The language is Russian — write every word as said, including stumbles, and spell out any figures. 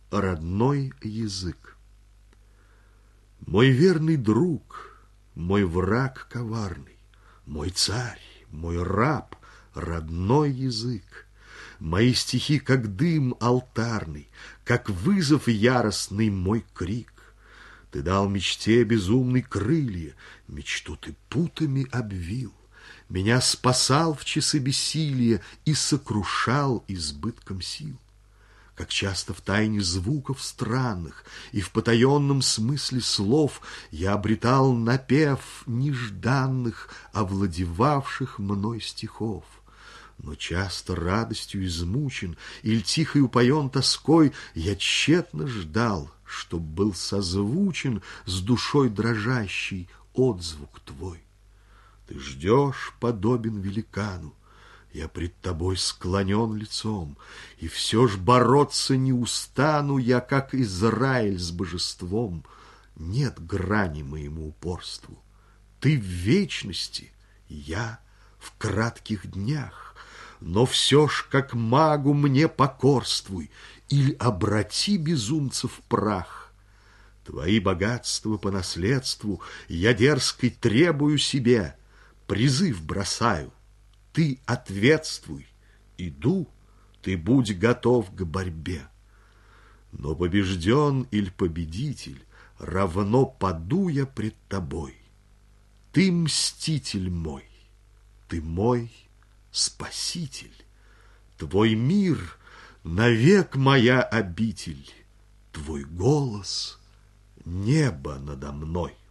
Родной язык. Мой верный друг, мой враг коварный, мой царь, мой раб, родной язык. Мои стихи, как дым алтарный, как вызов яростный мой крик. Ты дал мечте безумной крылья, мечту ты путами обвил, меня спасал в часы бессилия и сокрушал избытком сил. Как часто в тайне звуков странных и в потаенном смысле слов я обретал напев нежданных, овладевавших мной стихов. Но часто радостью измучен или тихой упоен тоской я тщетно ждал, чтоб был созвучен с душой дрожащей отзвук твой. Ты ждешь, подобен великану, я пред тобой склонен лицом, и все ж бороться не устану я, как Израиль с божеством. Нет грани моему упорству. Ты в вечности, я в кратких днях, но все ж, как магу, мне покорствуй или обрати безумца в прах. Твои богатства по наследству я дерзкой требую себе, призыв бросаю. Ты ответствуй, иду, ты будь готов к борьбе. Но побежден или победитель, равно паду я пред тобой. Ты мститель мой, ты мой спаситель. Твой мир навек моя обитель, твой голос — небо надо мной.